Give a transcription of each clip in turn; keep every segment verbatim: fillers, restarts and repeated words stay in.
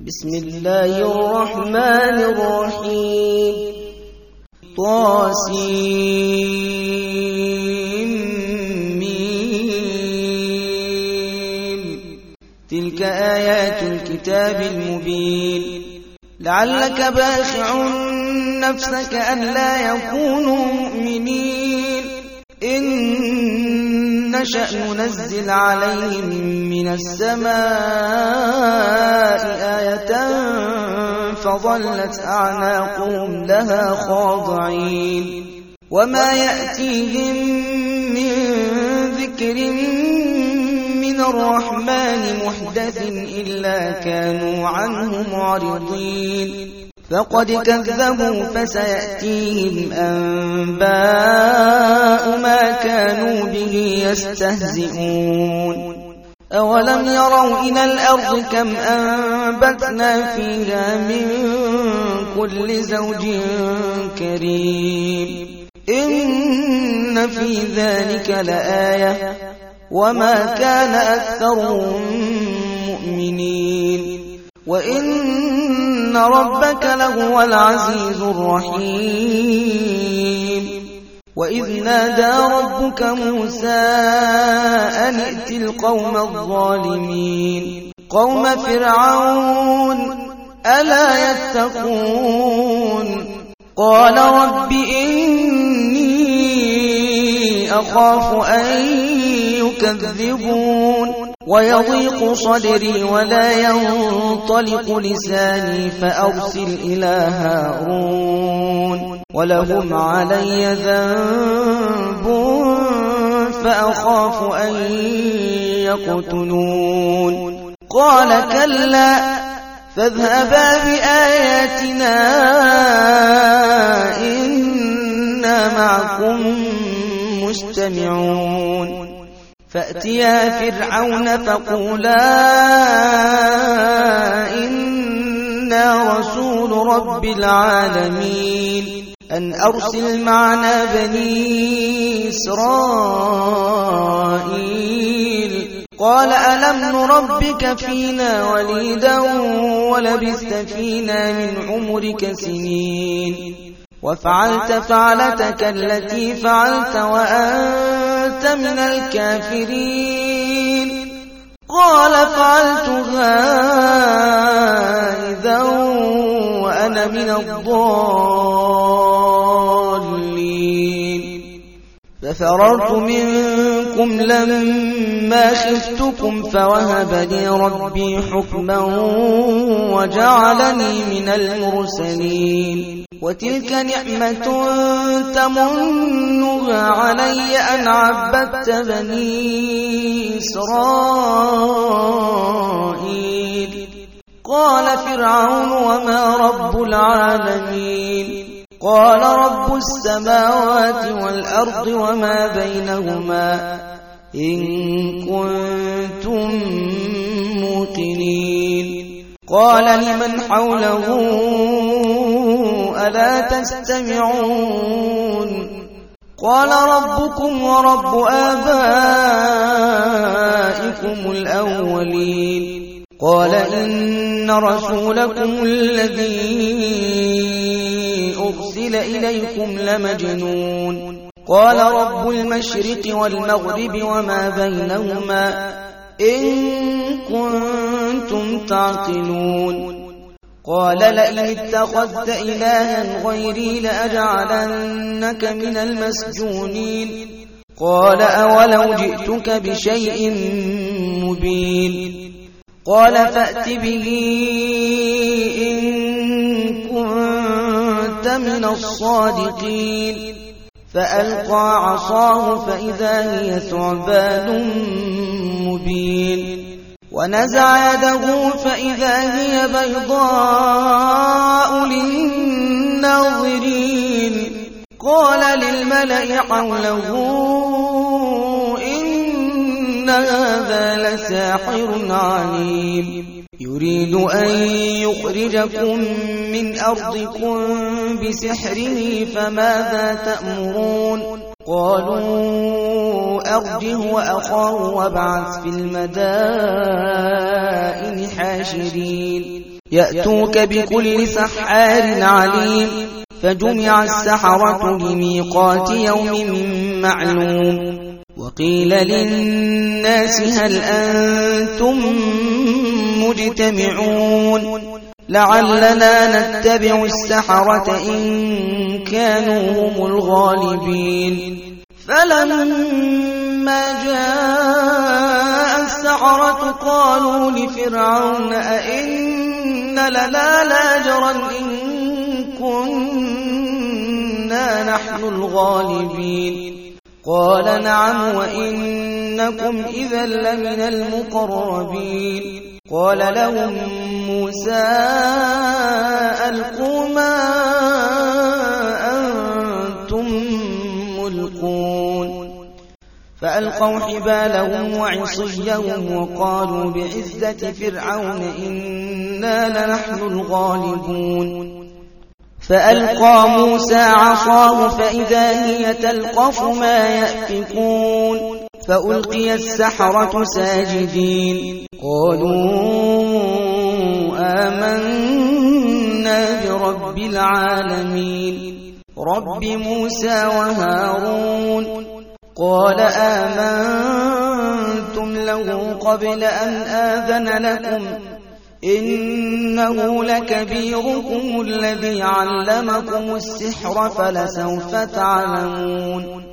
بسم الله الرحمن الرحيم طاسيم تلك آيات الكتاب المبين لعلك باخع نفسك ألا يكونوا مؤمنين إن نشأ ننزل عليهم من السماء آية فظلت أعناقهم لها خاضعين وما يأتيهم من ذكر من الرحمن محدث إلا كانوا عنه معرضين فقد كذبوا فسيأتيهم أنباء ما كانوا به يستهزئون أولم يروا إلى الأرض كم أنبتنا فيها من كل زوج كريم إن في ذلك لآية وما كان أكثرهم مؤمنين وإن ربك لهو العزيز الرحيم وإذ نادى ربك موسى أن ائت القوم الظالمين قوم فرعون ألا يتقون قال رب إني أخاف أن يكذبون ويضيق صدري ولا ينطلق لساني فأرسل إلى هارون ولهم علي ذنب فأخاف أن يقتلون قال كلا فاذهبا بآياتنا إنا معكم مستمعون فأتيا فرعون فقولا إنا رسول رب العالمين أن أرسل معنا بني إسرائيل قال ألم نربك فينا وليدا ولبثت فينا من عمرك سنين وفعلت فعلتك التي فعلت وأنت من الكافرين قال فعلتها إذا وأنا من الضالين ففررت منكم لما خفتكم فوهب لي ربي حكما وجعلني من المرسلين وتلك نعمة تمنها علي أن عبدت بني إسرائيل قال فرعون وما رب العالمين قال رب السماوات والأرض وما بينهما إن كنتم موقنين قال لمن حوله ألا تستمعون قال ربكم ورب آبائكم الأولين قال إن رسولكم الذي أرسل إليكم لمجنون قال رب المشرق والمغرب وما بينهما إن كنتم تعقلون قال لئن اتخذت إلها غيري لأجعلنك من المسجونين قال أولو جئتك بشيء مبين قال فأت به إن كنت من الصادقين فألقى عصاه فإذا هي ثعبان مبين ونزع يده فإذا هي بيضاء للناظرين قال للملأ حوله إن هذا لساحر عليم يريد أن يخرجكم من أرضكم بسحره فماذا تأمرون قالوا أرجه وأخاه وابعث في المدائن حاشرين يأتوك بكل سحار عليم فجمع السحرة لميقات يوم معلوم وقيل للناس هل أنتم مجتمعون لعلنا نتبع السحرة إن كانوا هم الغالبين فلما جاء السحرة قالوا لفرعون أئن لنا لاجرا إن كنا نحن الغالبين قال نعم وإنكم إذا لمن المقربين قال لهم موسى ألقوا ما أنتم ملقون فألقوا حبالهم وعصيهم وقالوا بعزة فرعون إنا لنحن الغالبون فألقى موسى عصاه فإذا هي تلقف ما يأفكون فألقي السحرة ساجدين قالوا آمنا برب العالمين رب موسى وهارون قال آمنتم له قبل أن آذن لكم إنه لكبيركم الذي علمكم السحر فلسوف تعلمون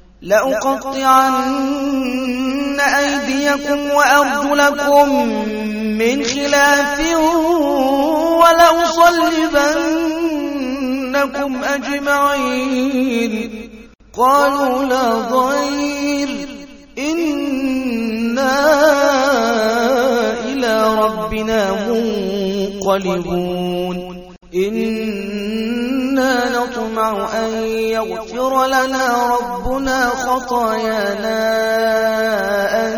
لأقطعن أيديكم وأرجلكم من خلاف ولأصلبنكم أجمعين قالوا لا ضير إنا إلى ربنا منقلبون إنا نطمع أن يغفر لنا ربنا خطايانا أن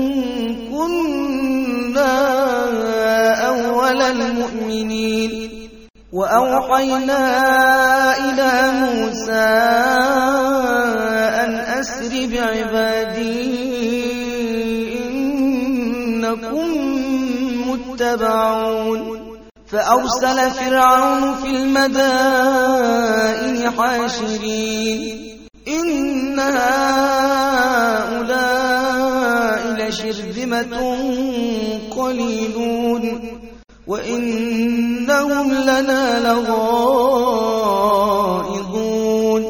كنا أول المؤمنين وأوحينا إلى موسى أن أسر بعبادي إنكم متبعون فأرسل فرعون في المدائن حاشرين إن هؤلاء لشرذمة قليلون وإنهم لنا لغائظون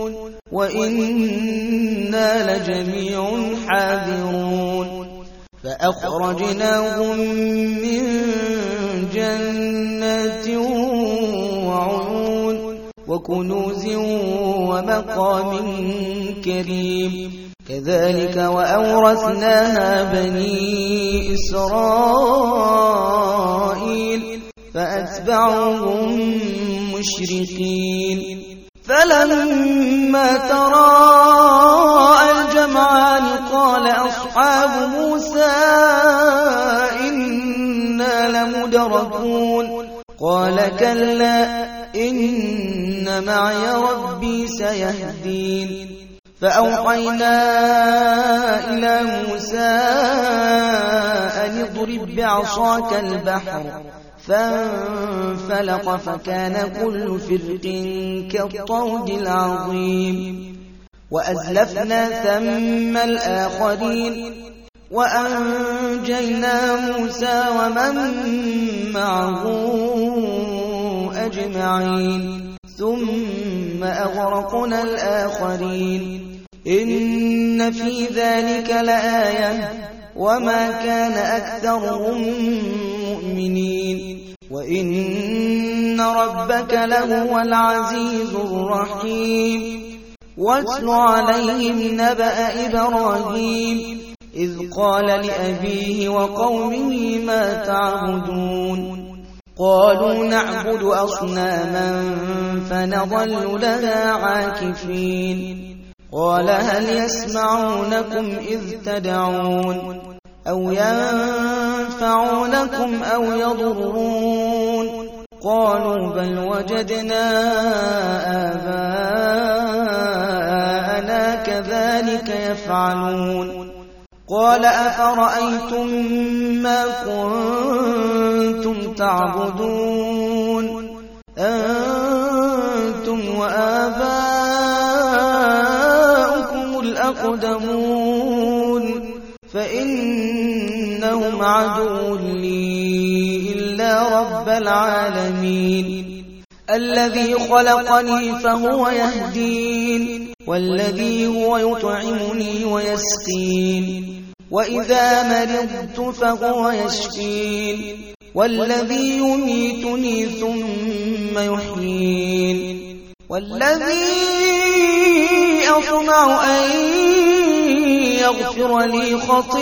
وإنا لجميع حاذرون فأخرجناهم من جنات وعيون وكنوز ومقام كريم كذلك وأورثناها بني إسرائيل فأتبعوهم مشركين فلما تراءى الجمعان قال أصحاب موسى إنا لمدركون قال كلا إن معي ربي سيهدين فأوحينا إلى موسى أن اضرب بعصاك البحر فانفلق فكان كل فرق كالطود العظيم وأزلفنا ثم الآخرين وأنجينا موسى ومن معه أجمعين ثم أغرقنا الآخرين إن في ذلك لآية وما كان أكثرهم مؤمنين وإن ربك لهو العزيز الرحيم واتل عليهم نبأ إبراهيم إذ قال لأبيه وقومه ما تعبدون قالوا نعبد أصناما فنظل لها عاكفين قال هل يسمعونكم إذ تدعون أو ينفعونكم أو يضرون قالوا بل وجدنا آباءنا كذلك يفعلون قال أفرأيتم ما كنتم تعبدون أنتم وآباؤكم الأقدمون فإنهم عدو لي إلا رب العالمين الذي خلقني فهو يهدين والذي هو يطعمني ويسقين وإذا مرضت فهو يشفين والذي يميتني ثم يحيين والذي أطمع أن يغفر لي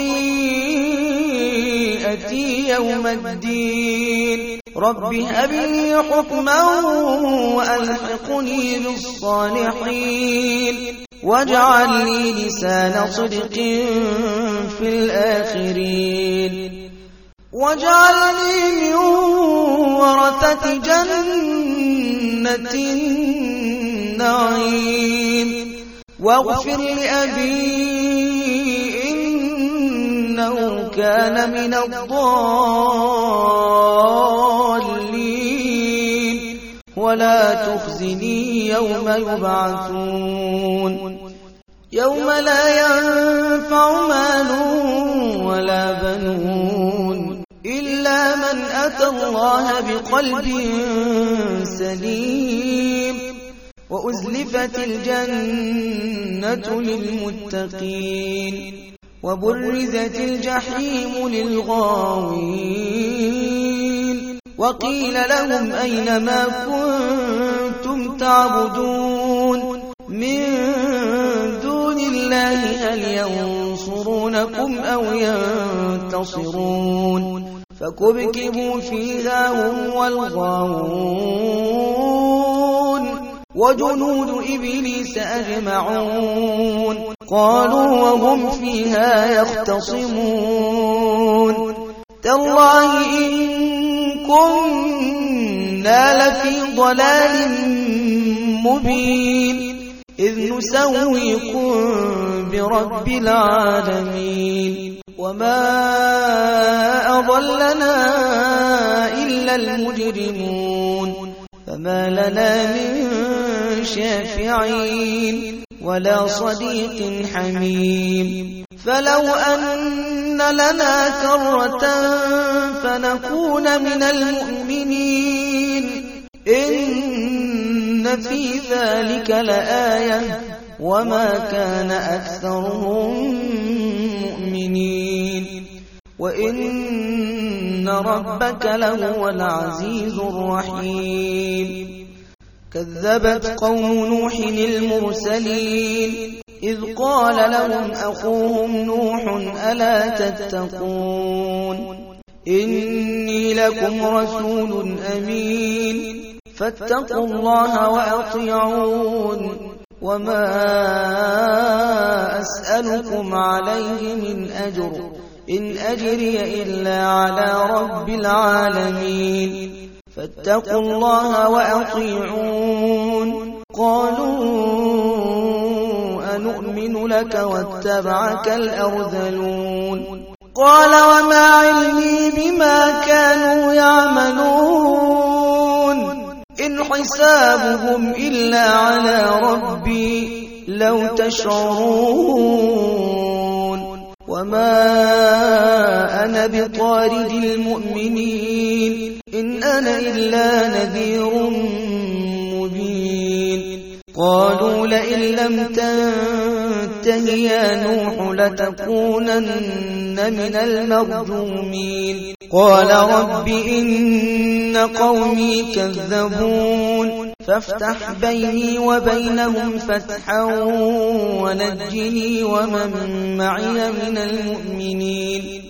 خطيئتي يوم الدين رب هب لي حكما وألحقني بالصالحين واجعل لي لسان صدق في الآخرين واجعلني من ورثة جنة النعيم واغفر لأبي إنه كان من الضالين ولا تخزني يوم يبعثون يوم لا ينفع مال ولا بنون إلا من أتى الله بقلب سليم وأزلفت الجنة للمتقين وبرزت الجحيم للغاوين وقيل لهم أين ما كنتم تعبدون من دون الله هل ينصرونكم أو ينتصرون فكبكبوا فيها هم والغاوون وجنود إبليس أجمعون قالوا وهم فيها يختصمون تالله إن كنا لفي ضلال مبين إذ نسويكم برب العالمين وما أضلنا إلا المجرمون فما لنا من شافعين ولا صديق حميم فلو أن لنا كرة فنكون من المؤمنين إن في ذلك لآية وما كان أكثرهم مؤمنين وإن ربك لهو العزيز الرحيم كذبت قوم نوح المرسلين إذ قال لهم أخوهم نوح ألا تتقون إني لكم رسول أمين فاتقوا الله وأطيعون وما أسألكم عليه من أجر إن أجري إلا على رب العالمين فاتقوا الله وأطيعون قالوا أنؤمن لك واتبعك الأرذلون قال وما علمي بما كانوا يعملون إن حسابهم إلا على ربي لو تشعرون وما أنا بطارد المؤمنين إن أنا إلا نذير مبين قالوا لئن لم تنته يا نوح لتكونن من المرجومين قال رب إن قومي كذبون فافتح بيني وبينهم فتحا ونجني ومن معي من المؤمنين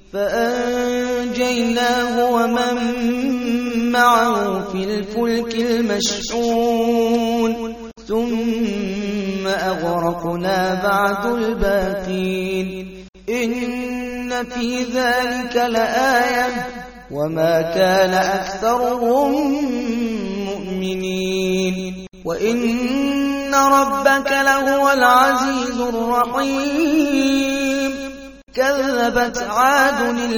فأنجيناه ومن معه في الفلك المشحون ثم أغرقنا بعد الباقين إن في ذلك لآية وما كان أكثرهم مؤمنين وإن ربك لهو العزيز الرحيم كذبت عاد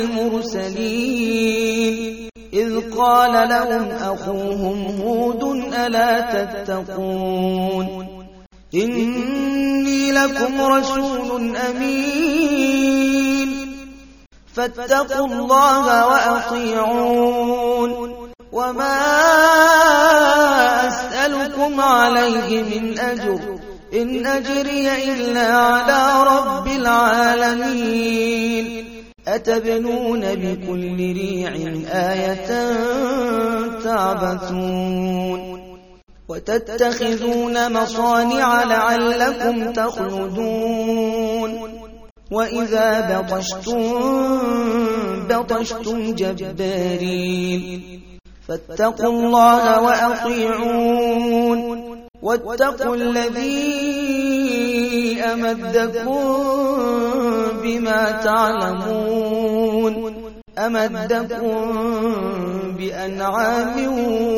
المرسلين إذ قال لهم أخوهم هود ألا تتقون إني لكم رسول أمين فاتقوا الله وأطيعون وما أسألكم عليه من أجر إن أجري إلا على رب العالمين أتبنون بكل ريع آية تعبثون وتتخذون مصانع لعلكم تخلدون وإذا بطشتم بطشتم جبارين فاتقوا الله وأطيعون واتقوا الذي أمدكم بما تعلمون أمدكم بأنعام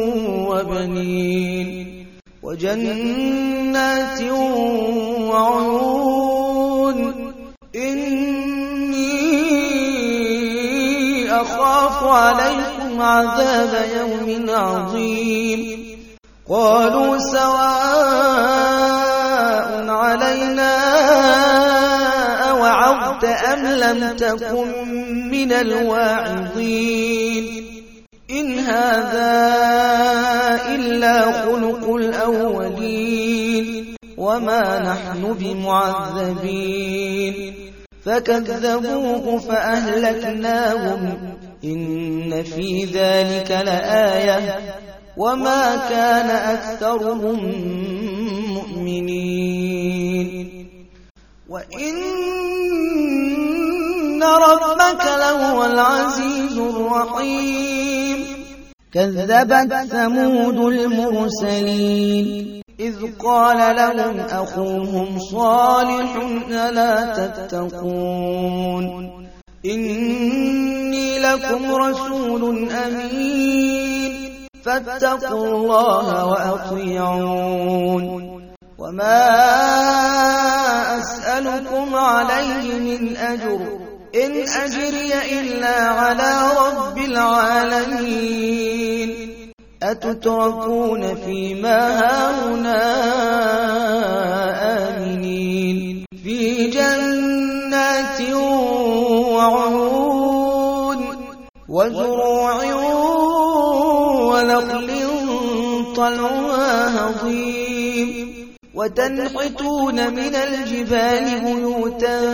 وبنين وجنات وعيون إني أخاف عليكم عذاب يوم عظيم قالوا سواء علينا أوعظت أم لم تكن من الواعظين إن هذا إلا خلق الأولين وما نحن بمعذبين فكذبوه فأهلكناهم إن في ذلك لآية وما كان أكثرهم مؤمنين وإن ربك لهو العزيز الرحيم كذبت ثمود المرسلين إذ قال لهم أخوهم صالح ألا تتقون إني لكم رسول أمين فاتقوا الله وأطيعون وما أسألكم عليه من أجر إن أجري إلا على رب العالمين أتتركون فيما هاهنا آمنين في جنات وعيون وزروع ونخل طلعها هضيم وتنحتون من الجبال بيوتا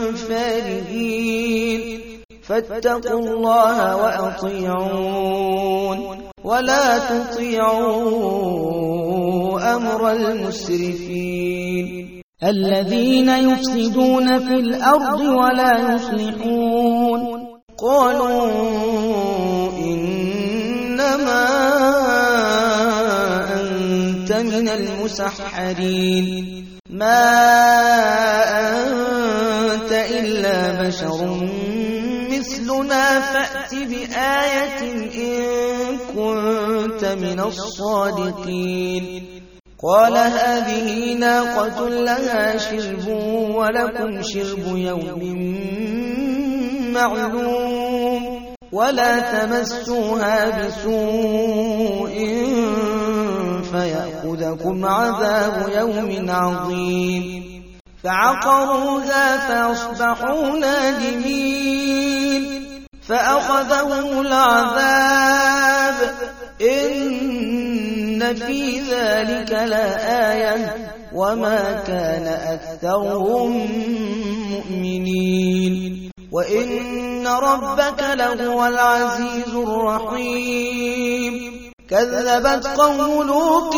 فارهين فاتقوا الله وأطيعون ولا تطيعوا أمر المسرفين الذين يفسدون في الأرض ولا يصلحون قالوا إنما أنت من المسحرين ما أنت إلا بشر مثلنا فأت بآية إن كنت من الصادقين قال هذه ناقة لها شرب ولكم شرب يوم معلوم ولا تمسوها بسوء فيأخذكم عذاب يوم عظيم فعقروها فأصبحوا نادمين فأخذهم العذاب إن في ذلك لآية وما كان أكثرهم مؤمنين وإن ربك لهو العزيز الرحيم كذبت قوم لوط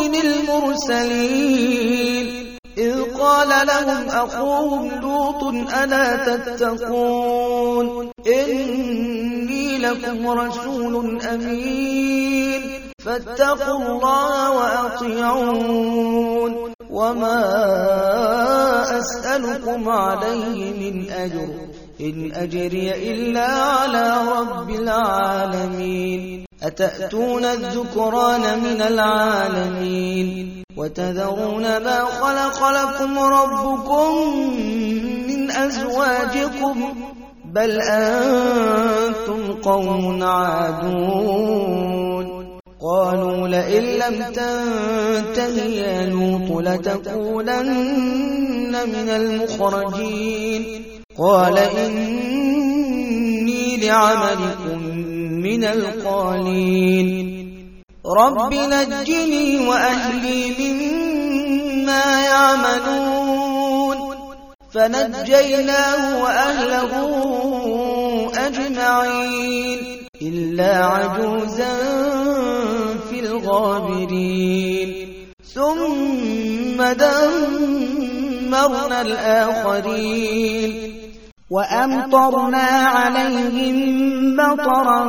المرسلين إذ قال لهم أخوهم لوط ألا تتقون إني لكم رسول أمين فاتقوا الله وأطيعون وما أسألكم عليه من أجر إن أجري إلا على رب العالمين أتأتون الذكران من العالمين وتذرون ما خلق لكم ربكم من أزواجكم بل أنتم قوم عادون قالوا لئن لم تنته يا لوط لتكونن من المخرجين قال إني لعملكم من القالين رب نجني وأهلي مما يعملون فنجيناه وأهله أجمعين إلا عجوزا في الغابرين ثم دمرنا الآخرين وأمطرنا عليهم مطرا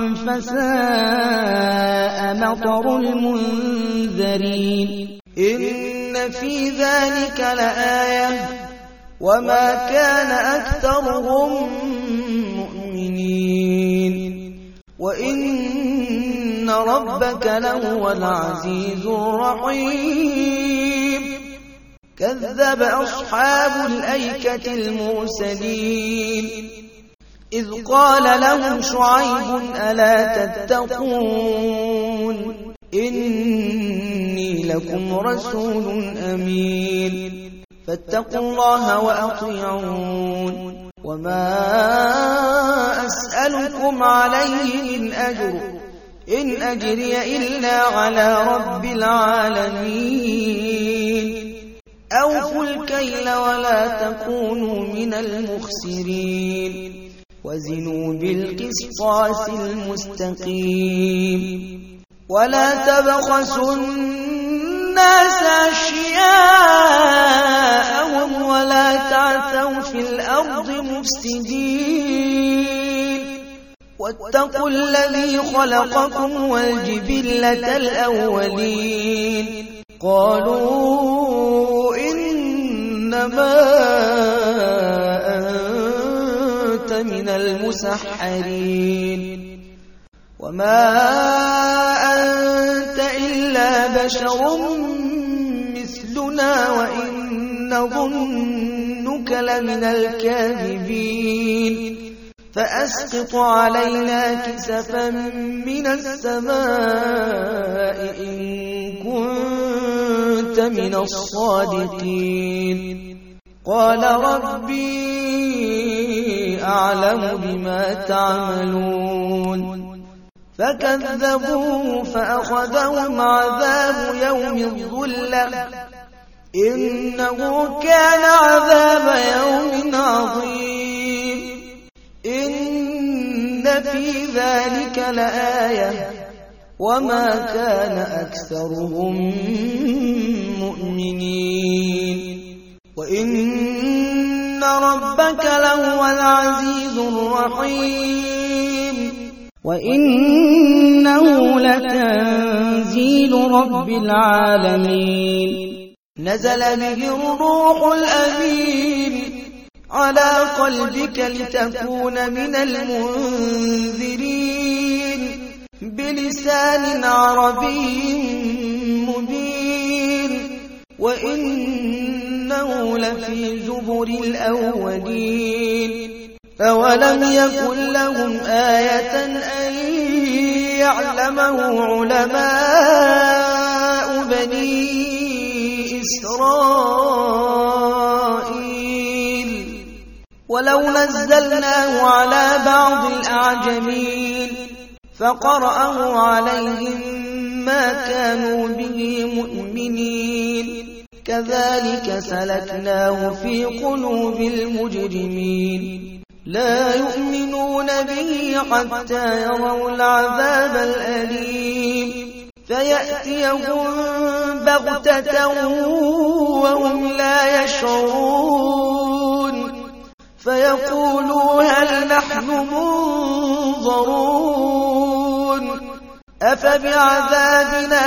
فساء مطر المنذرين إن في ذلك لآية وما كان أكثرهم مؤمنين وإن ربك لهو العزيز الرحيم كذب أصحاب الأيكة المرسلين إذ قال لهم شعيب ألا تتقون إني لكم رسول أمين فاتقوا الله وأطيعون وما أسألكم عليه من أجر إن أجري إلا على رب العالمين أوفوا الكيل ولا تكونوا من المخسرين وزنوا بالقسطاس المستقيم ولا تبخسوا الناس أشياءهم ولا تعثوا في الأرض مفسدين واتقوا الذي خلقكم والجبلة الأولين قالوا إنما أنت من المسحرين وما أنت إلا بشر مثلنا وإن نظنك لمن الكاذبين فأسقط علينا كسفا من السماء إن كنت من الصادقين قال ربي أعلم بما تعملون فكذبوه فأخذهم عذاب يوم الظلة إنه كان عذاب يوم عظيم إن في ذلك لآية وما كان أكثرهم مؤمنين وإن ربك لهو العزيز الرحيم وإنه لتنزيل رب العالمين نزل به الروح الأمين على قلبك لتكون من المنذرين بلسان عربي مبين وإنه لفي زبر الأولين أولم يكن لهم آية أن يعلمه علماء بني إسرائيل ولو نزلناه على بعض الأعجمين فقرأه عليهم ما كانوا به مؤمنين كذلك سلكناه في قلوب المجرمين لا يؤمنون به حتى يروا العذاب الأليم فيأتيهم بغتة وهم لا يشعرون فيقولوا هل نحن منظرون أفبعذابنا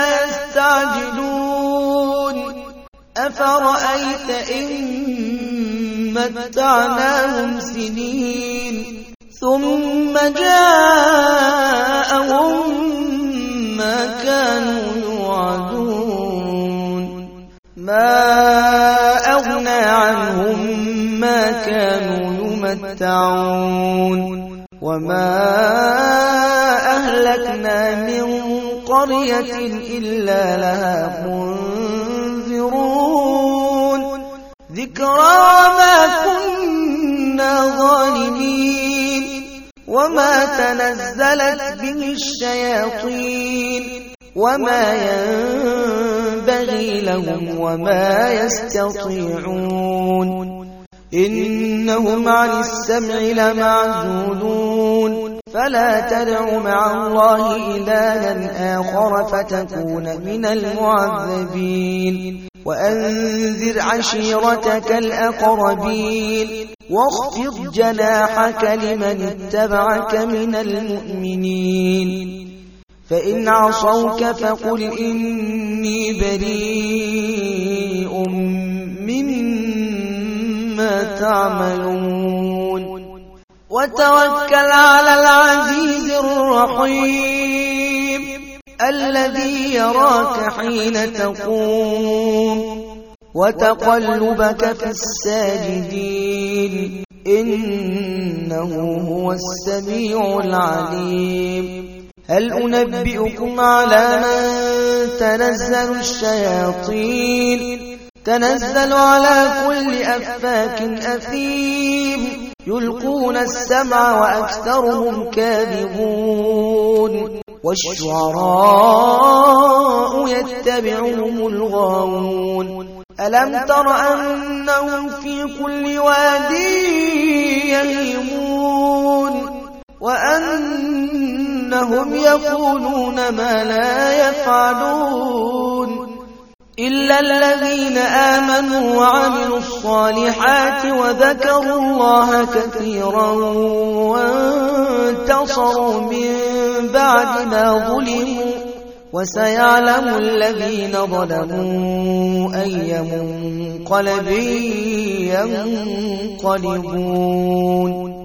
يستعجلون أفرأيت إن متعناهم سنين ثم جاءهم ما كانوا يوعدون ما أغنى عنهم ما كانوا يمتعون وما أهلكنا من قرية إلا لها منذرون ذكرى وما كنا ظالمين وما تنزلت به الشياطين وما ينبغي لهم وما يستطيعون إنهم عن السمع لمعزولون فلا تدع مع الله إلها آخر فتكون من المعذبين وأنذر عشيرتك الأقربين واخفض جناحك لمن اتبعك من المؤمنين فإن عصوك فقل إني بريء مما تعملون وتوكل على العزيز الرحيم الذي يراك حين تقوم وتقلبك في الساجدين إنه هو السميع العليم هل أنبئكم على من تنزل الشياطين تنزل على كل أفاك أثيم يلقون السمع وأكثرهم كاذبون والشعراء يتبعهم الغاوون ألم تر أنهم في كل واد يهيمون وأنهم يقولون ما لا يفعلون إلا الذين آمنوا وعملوا الصالحات وذكروا الله كثيرا وانتصروا من بعد ما ظلموا وسيعلم الذين ظلموا أي منقلب ينقلبون